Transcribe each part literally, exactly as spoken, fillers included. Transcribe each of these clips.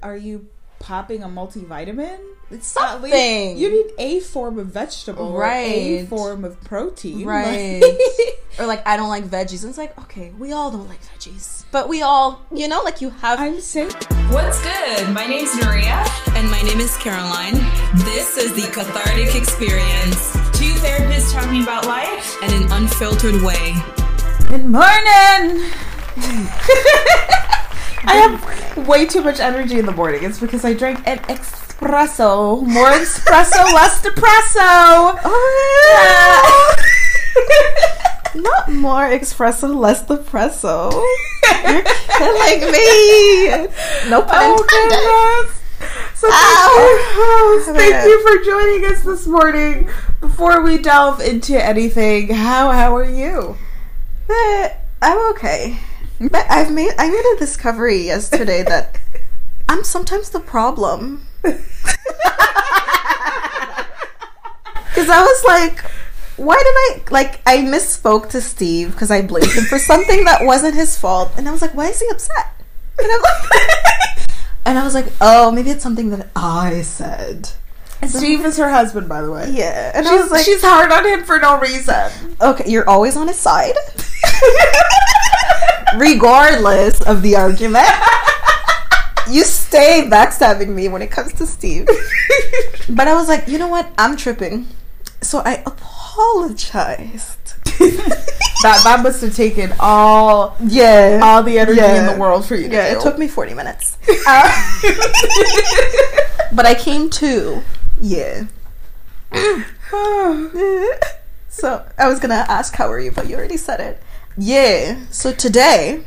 Are you popping a multivitamin? It's something. Least, you need a form of vegetable, right? Or a form of protein, right? Or like, I don't like veggies. And it's like, okay, we all don't like veggies, but we all, you know, like you have. I'm sick. What's good? My name's Nuria, and my name is Caroline. This is the Cathartic Experience. Two therapists talking about life in an unfiltered way. Good morning. I have way too much energy in the morning. It's because I drank an espresso. More espresso, less depresso. Oh, yeah. Not more espresso, less depresso. You're killing me. No pun intended. So thank you, host. Thank you for joining us this morning. Before we delve into anything, how how are you? Uh, I'm okay. But I've made I made a discovery yesterday that I'm sometimes the problem. Because I was like, why did I, like, I misspoke to Steve because I blamed him for something that wasn't his fault. And I was like, why is he upset? And, I'm like, and I was like, oh, maybe it's something that I said. And Steve is her husband, by the way. Yeah. And she's, I was like, she's hard on him for no reason. Okay, you're always on his side. Regardless of the argument. You stay backstabbing me when it comes to Steve. But I was like, you know what? I'm tripping. So I apologized. that that must have taken all yeah all the energy yeah. in the world for you to yeah do. It took me forty minutes. Uh, but I came to. Yeah. So I was gonna ask how are you, but you already said it. Yeah. So today,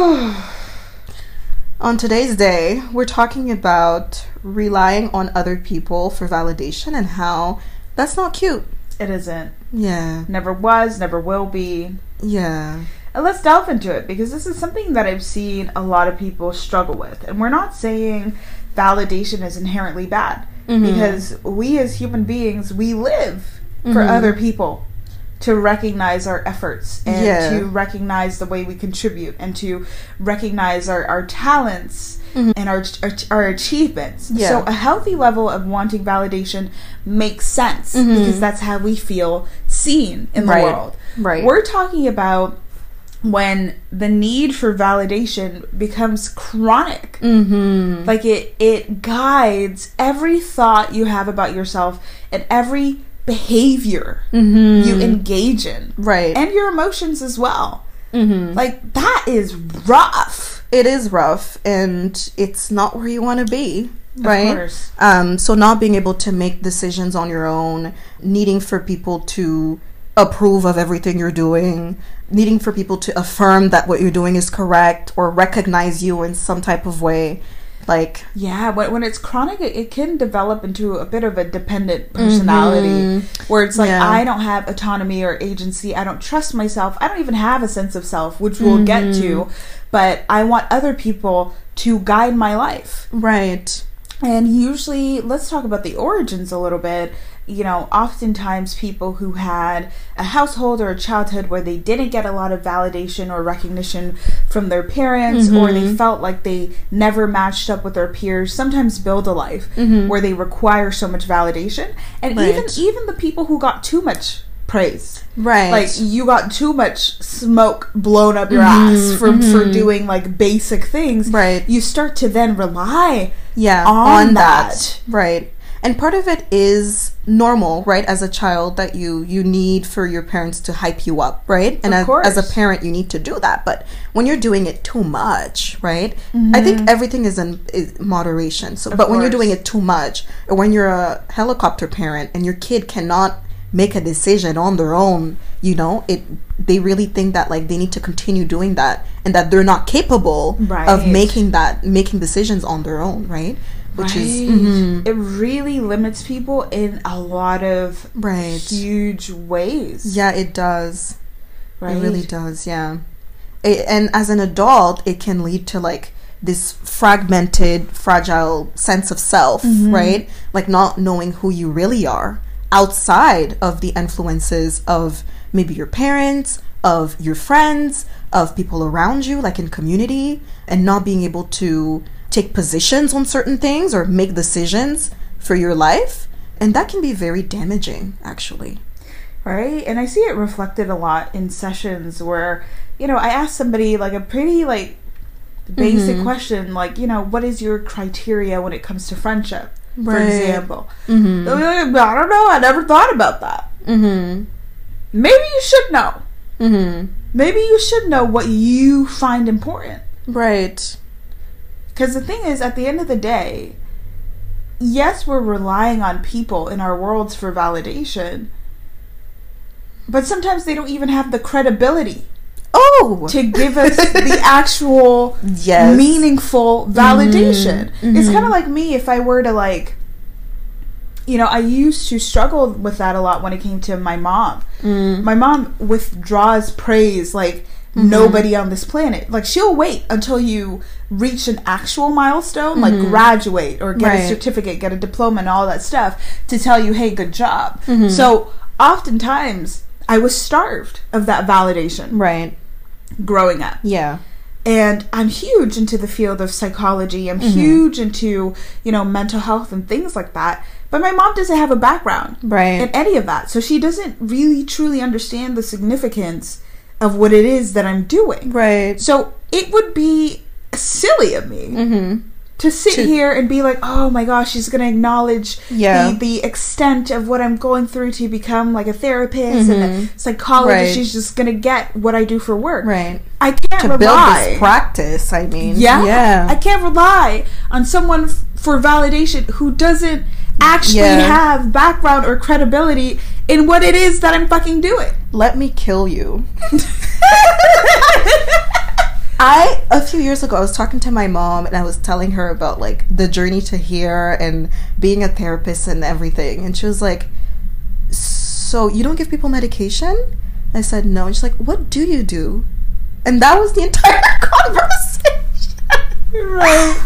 on today's day, we're talking about relying on other people for validation and how that's not cute. It isn't. Yeah. Never was, never will be. Yeah. And let's delve into it because this is something that I've seen a lot of people struggle with. And we're not saying validation is inherently bad. Mm-hmm. Because we as human beings, we live for mm-hmm. other people to recognize our efforts and yeah. to recognize the way we contribute and to recognize our, our talents mm-hmm. and our, our our achievements. Yeah. So a healthy level of wanting validation makes sense mm-hmm. because that's how we feel seen in the right. world. Right. We're talking about when the need for validation becomes chronic. Mm-hmm. Like it it guides every thought you have about yourself and every behavior mm-hmm. you engage in. Right. And your emotions as well. Mm-hmm. Like that is rough. It is rough and it's not where you want to be. Right. Of course. Um, so not being able to make decisions on your own, needing for people to approve of everything you're doing, needing for people to affirm that what you're doing is correct or recognize you in some type of way. Like, yeah, when, when it's chronic, it, it can develop into a bit of a dependent personality mm-hmm. where it's like, yeah. I don't have autonomy or agency. I don't trust myself. I don't even have a sense of self, which we'll mm-hmm. get to. But I want other people to guide my life. Right. And usually, let's talk about the origins a little bit. You know, oftentimes people who had a household or a childhood where they didn't get a lot of validation or recognition from their parents mm-hmm. or they felt like they never matched up with their peers, sometimes build a life mm-hmm. where they require so much validation. And right. even even the people who got too much praise. Right. Like, you got too much smoke blown up your mm-hmm. ass for, mm-hmm. for doing, like, basic things. Right. You start to then rely yeah, on, on that. that. Right. And part of it is normal, right? As a child, that you you need for your parents to hype you up, right? And as, as a parent, you need to do that. But when you're doing it too much, right? Mm-hmm. I think everything is in is moderation. So, of but course. when you're doing it too much, or when you're a helicopter parent and your kid cannot make a decision on their own, you know, it they really think that like they need to continue doing that and that they're not capable right. of making that making decisions on their own, right? Which right. is mm-hmm. it really limits people in a lot of right. huge ways. Yeah, it does. Right. It really does. Yeah, it, and as an adult, it can lead to like this fragmented, fragile sense of self, mm-hmm. right? Like not knowing who you really are outside of the influences of maybe your parents, of your friends, of people around you, like in community, and not being able to take positions on certain things or make decisions for your life, and that can be very damaging, actually. Right? And I see it reflected a lot in sessions where, you know, I ask somebody like a pretty like basic mm-hmm. question, like, you know, what is your criteria when it comes to friendship, right. for example? Mm-hmm. They'll be like, I don't know, I never thought about that. Mm-hmm. Maybe you should know. Mm-hmm. Maybe you should know what you find important. Right. Because the thing is, at the end of the day, yes, we're relying on people in our worlds for validation, but sometimes they don't even have the credibility oh to give us the actual yes. meaningful validation. Mm-hmm. It's kind of like me if I were to like, you know, I used to struggle with that a lot when it came to my mom. Mm. My mom withdraws praise like mm-hmm. nobody on this planet. Like, she'll wait until you reach an actual milestone, mm-hmm. like graduate or get right. a certificate, get a diploma and all that stuff to tell you, hey, good job. Mm-hmm. So oftentimes I was starved of that validation. Right. Growing up. Yeah. And I'm huge into the field of psychology. I'm mm-hmm. huge into, you know, mental health and things like that. But my mom doesn't have a background right. in any of that. So she doesn't really truly understand the significance of what it is that I'm doing. Right. So it would be silly of me mm-hmm. to sit to, here and be like, oh my gosh, she's going to acknowledge yeah. the, the extent of what I'm going through to become like a therapist mm-hmm. and a psychologist. Right. She's just going to get what I do for work. Right. I can't to rely. build this practice, I mean. Yeah. yeah. I can't rely on someone f- for validation who doesn't actually yeah. have background or credibility in what it is that I'm fucking doing. Let me kill you. I, a few years ago, I was talking to my mom and I was telling her about like the journey to here and being a therapist and everything. And she was like, so you don't give people medication? I said, no. And she's like, what do you do? And that was the entire conversation. Right.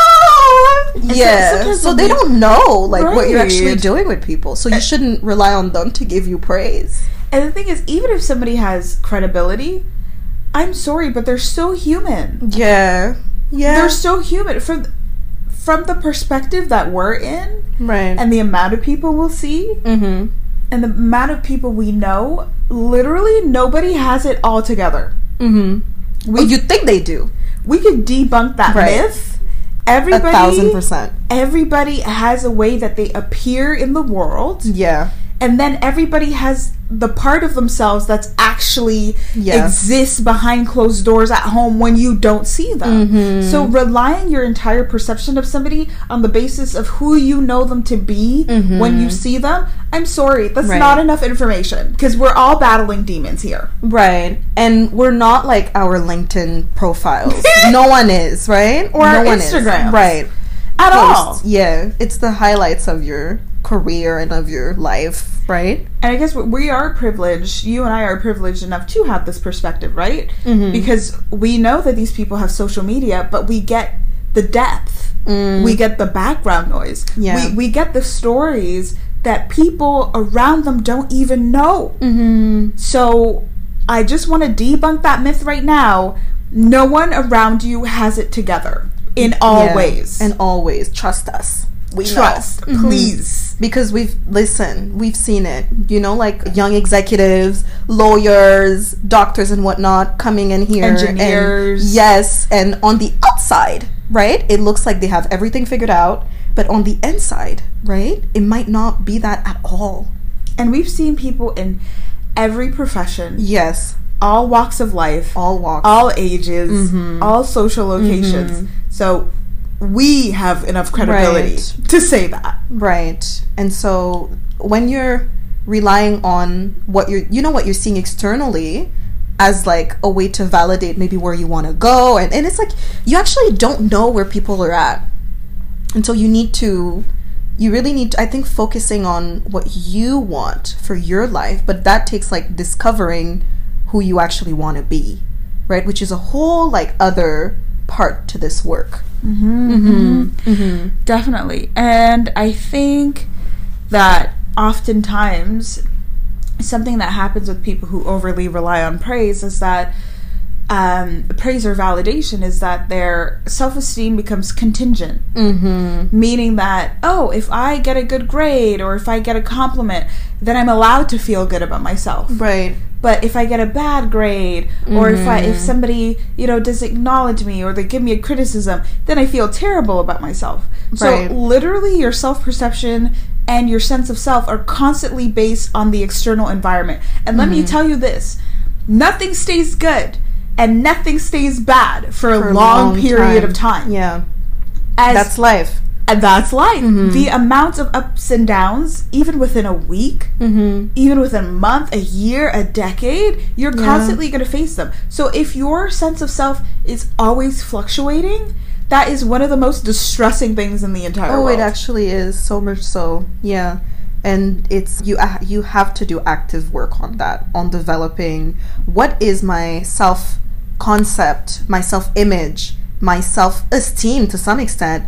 Oh, yeah. So, so they don't know like right. what you're actually doing with people. So you shouldn't rely on them to give you praise. And the thing is, even if somebody has credibility, I'm sorry, but they're so human. Yeah. Yeah. They're so human. From, from the perspective that we're in, right, and the amount of people we'll see, mm-hmm. and the amount of people we know, literally nobody has it all together. Mm-hmm. We, oh, you think they do. We could debunk that right. myth. Everybody, a thousand percent. Everybody has a way that they appear in the world. Yeah. And then everybody has the part of themselves that's actually yeah. exists behind closed doors at home when you don't see them. Mm-hmm. So relying your entire perception of somebody on the basis of who you know them to be mm-hmm. when you see them, I'm sorry, that's right. not enough information because we're all battling demons here. Right. And we're not like our LinkedIn profiles. No one is, right? Or no our one Instagram. Is. Right. At Posts. all. Yeah. It's the highlights of your career and of your life, right? And I guess we are privileged, you and I are privileged enough to have this perspective, right? Mm-hmm. Because we know that these people have social media, but we get the depth. Mm. We get the background noise. Yeah. We, we get the stories that people around them don't even know. Mm-hmm. So I just want to debunk that myth right now. No one around you has it together in all yeah. ways. And always. Trust us. We Trust, know. please. Mm-hmm. Because we've, listen, we've seen it. You know, like young executives, lawyers, doctors and whatnot coming in here. Engineers. And, yes. And on the outside, right, it looks like they have everything figured out. But on the inside, right, it might not be that at all. And we've seen people in every profession. Yes. All walks of life. All walks. All ages. Mm-hmm. All social locations. Mm-hmm. So we have enough credibility right. to say that. Right. And so when you're relying on what you're, you know, what you're seeing externally as like a way to validate maybe where you want to go. And, and it's like, you actually don't know where people are at. And so you need to, you really need to, I think, focusing on what you want for your life. But that takes like discovering who you actually want to be. Right. Which is a whole like other part to this work. Mm-hmm, mm-hmm. Mm-hmm. Definitely. And I think that oftentimes something that happens with people who overly rely on praise is that um, praise or validation is that their self-esteem becomes contingent. Mm-hmm. Meaning that, oh, if I get a good grade or if I get a compliment, then I'm allowed to feel good about myself. Right. But if I get a bad grade, or Mm-hmm. if I if somebody, you know, doesn't acknowledge me, or they give me a criticism, then I feel terrible about myself. So Right. literally your self-perception and your sense of self are constantly based on the external environment. And let Mm-hmm. me tell you this, nothing stays good and nothing stays bad for, For a long, period of time. Yeah. As, That's life. and that's life. Mm-hmm. The amount of ups and downs, even within a week, Mm-hmm. even within a month, a year, a decade, you're Yeah. constantly going to face them. So if your sense of self is always fluctuating, that is one of the most distressing things in the entire Oh, world. it actually is, so much so. Yeah. And it's you uh, you have to do active work on that, on developing what is my self concept, my self image, my self esteem to some extent,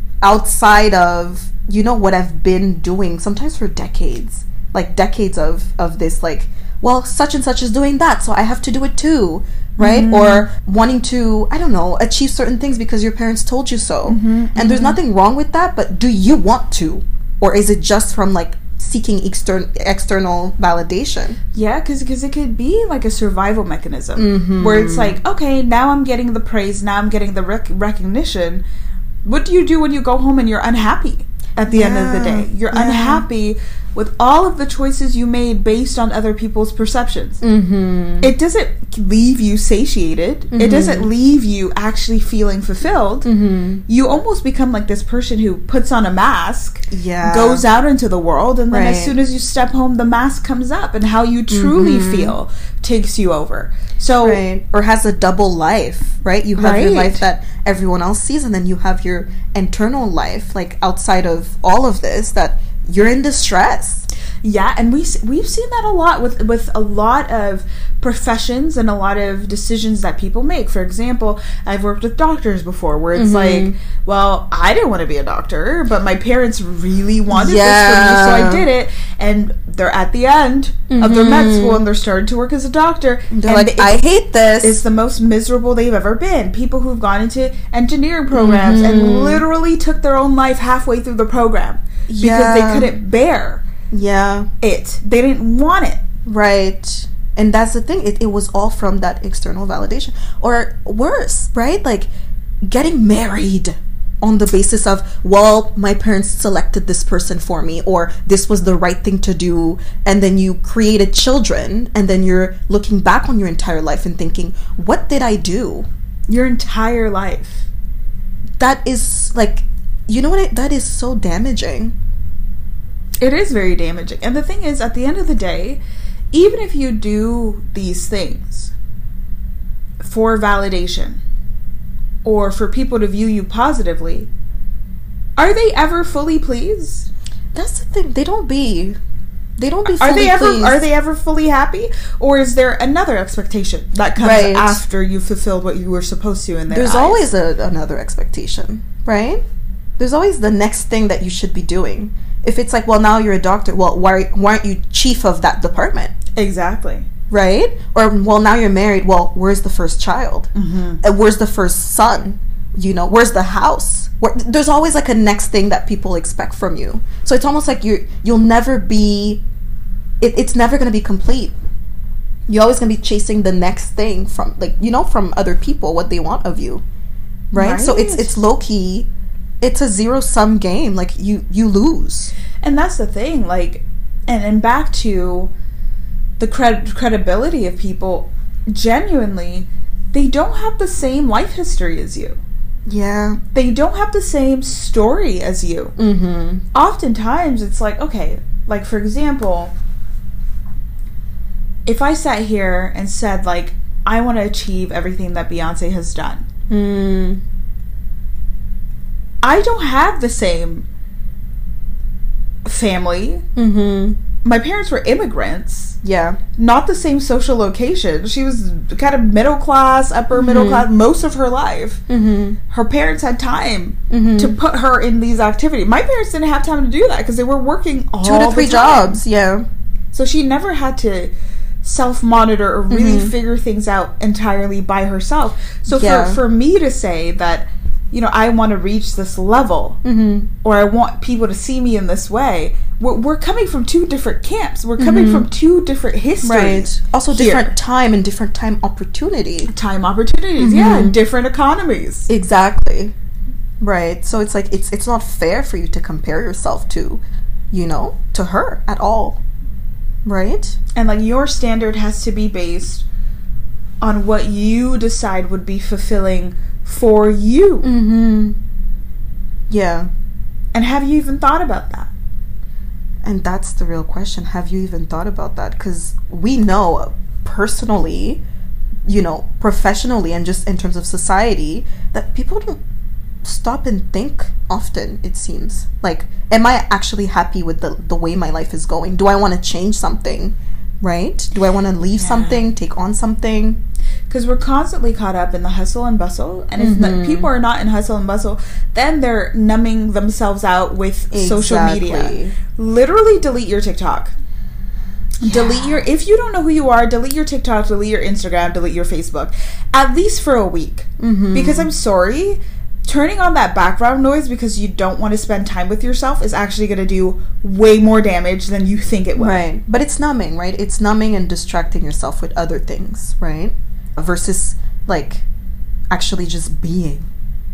outside of, you know, what I've been doing sometimes for decades. Like decades of of this, like, well, such and such is doing that, so I have to do it too, right? Mm-hmm. Or wanting to, I don't know, achieve certain things because your parents told you so. Mm-hmm, And there's nothing wrong with that, but do you want to? Or is it just from like seeking extern- external validation? Yeah, because it could be like a survival mechanism Mm-hmm. where it's like, okay, now I'm getting the praise, now I'm getting the rec- recognition. What do you do when you go home and you're unhappy at the end of the Yeah, day? You're yeah. unhappy with all of the choices you made based on other people's perceptions. Mm-hmm. It doesn't leave you satiated. It doesn't leave you actually feeling fulfilled. Mm-hmm. You almost become like this person who puts on a mask, Yeah. goes out into the world, and then as Right. soon as you step home, the mask comes up, and how you truly feel takes you over. So, Right. Or has a double life, right? You have your Right. life that everyone else sees, and then you have your internal life, like outside of all of this, that you're in distress. yeah, and we s- we've seen that a lot with with a lot of professions and a lot of decisions that people make. For example, I've worked with doctors before, where it's like, well, I didn't want to be a doctor, but my parents really wanted this for me, so I did it. And they're at the end of their med school, and they're starting to work as a doctor. They're and like, it's- I hate this. It's the most miserable they've ever been. People who've gone into engineering programs and literally took their own life halfway through the program because Yeah. they couldn't bear Yeah. it. They didn't want it. Right. And that's the thing. It, it was all from that external validation. Or worse, right? Like getting married on the basis of, well, my parents selected this person for me, or this was the right thing to do. And then you created children, and then you're looking back on your entire life and thinking, what did I do? Your entire life. That is like, you know what? It, that is so damaging. It is very damaging. And the thing is, at the end of the day, even if you do these things for validation or for people to view you positively, are they ever fully pleased? That's the thing. They don't be. They don't be. Are fully they ever pleased. are they ever fully happy? Or is there another expectation that comes Right. after you fulfilled what you were supposed to in their There's eyes? always a, another expectation, right? There's always the next thing that you should be doing. If it's like, well, now you're a doctor, well, why, why aren't you chief of that department, Exactly. right? Or, well, now you're married, well, where's the first child? Mm-hmm. And where's the first son? You know, where's the house? Where, there's always like a next thing that people expect from you. So it's almost like you you'll never be, it, it's never going to be complete. You're always going to be chasing the next thing from, like, you know, from other people, what they want of you. Right? So it's Right. it's low key. It's a zero sum game. Like you you lose. And that's the thing, like, and and back to the cred- credibility of people. Genuinely, they don't have the same life history as you. Yeah. They don't have the same story as you. Mm-hmm. Oftentimes, it's like, okay, like for example, if I sat here and said, like, I want to achieve everything that Beyonce has done, Mm. I don't have the same family. Mm-hmm. My parents were immigrants. Yeah. Not the same social location. She was kind of middle class, upper middle class most of her life. Mm-hmm. Her parents had time Mm-hmm. to put her in these activities. My parents didn't have time to do that because they were working all Two to the three time. jobs. Yeah. So she never had to self-monitor or really Mm-hmm. figure things out entirely by herself. So Yeah. for, for me to say that, you know, I want to reach this level, Mm-hmm. or I want people to see me in this way, we're, we're coming from two different camps. We're coming from two different histories. Right. Also, here. different time and different time opportunity. Time opportunities, yeah, different economies. Exactly. Right. So it's like it's it's not fair for you to compare yourself to, you know, to her at all. Right? And like your standard has to be based on what you decide would be fulfilling for you. Mm-hmm. Yeah. And have you even thought about that? And that's the real question. Have you even thought about that? Because we know personally, you know, professionally, and just in terms of society, that people don't stop and think often, it seems. Like, am I actually happy with the, the way my life is going? Do I want to change something? Right? Do I want to leave Yeah. something, take on something? Because we're constantly caught up in the hustle and bustle. And if Mm-hmm. the, people are not in hustle and bustle, then they're numbing themselves out with social media. Exactly. Literally delete your TikTok. Delete your, if you don't know who you are, delete your TikTok, delete your Instagram, delete your Facebook. At least for a week. Mm-hmm. Because I'm sorry, turning on that background noise because you don't want to spend time with yourself is actually going to do way more damage than you think it will. Right. But it's numbing, right? It's numbing and distracting yourself with other things, right? Versus, like, actually just being.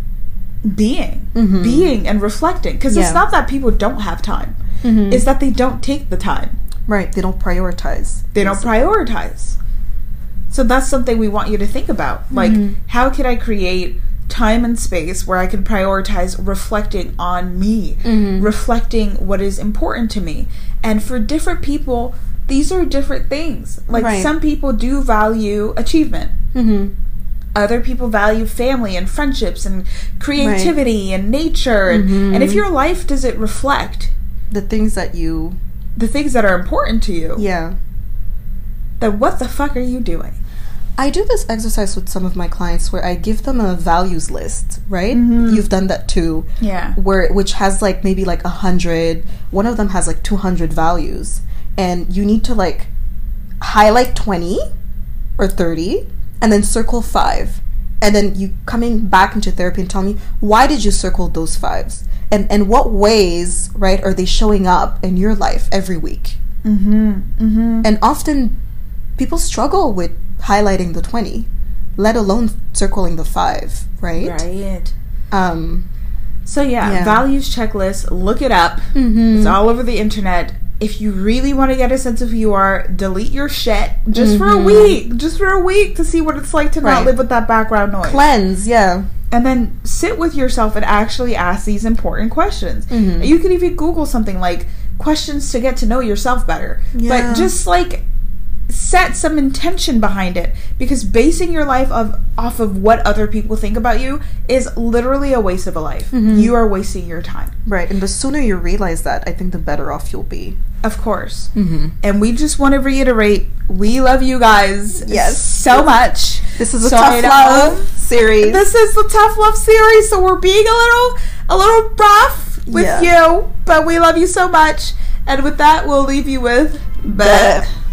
Being. Mhm. Being and reflecting. Because Yeah. it's not that people don't have time. Mhm. It's that they don't take the time. Right. They don't prioritize. They don't prioritize. So that's something we want you to think about. Like, Mhm. how can I create time and space where I can prioritize reflecting on me, Mhm. reflecting what is important to me? And for different people, these are different things. Like, Right. some people do value achievement. Mm-hmm. Other people value family and friendships and creativity and nature. And, Mhm. and if your life doesn't reflect The things that you... the things that are important to you, Yeah. then what the fuck are you doing? I do this exercise with some of my clients where I give them a values list, right? Mhm. You've done that too. Yeah. Where which has like maybe like a hundred. One of them has like two hundred values, and you need to like highlight twenty or thirty, and then circle five, and then you coming back into therapy and tell me why did you circle those fives, and and what ways, right, are they showing up in your life every week? Mm-hmm. Mm-hmm. And often people struggle with highlighting the twenty, let alone circling the five, right? Right. Um, So yeah, Yeah. values checklist, look it up. mhm. It's all over the internet. If you really want to get a sense of who you are, delete your shit just for a Mhm. week. Just for a week to see what it's like to not Right. live with that background noise. Cleanse, yeah. And then sit with yourself and actually ask these important questions. Mhm. You can even Google something like questions to get to know yourself better. Yeah. But just like set some intention behind it, because basing your life of off of what other people think about you is literally a waste of a life. Mhm. You are wasting your time. Right, and the sooner you realize that, I think the better off you'll be. Of course. Mm-hmm. And we just want to reiterate, we love you guys Yes. so much. This is a So tough I know- love series. This is the tough love series, so we're being a little a little rough with Yeah. you, but we love you so much. And with that, we'll leave you with Bleh.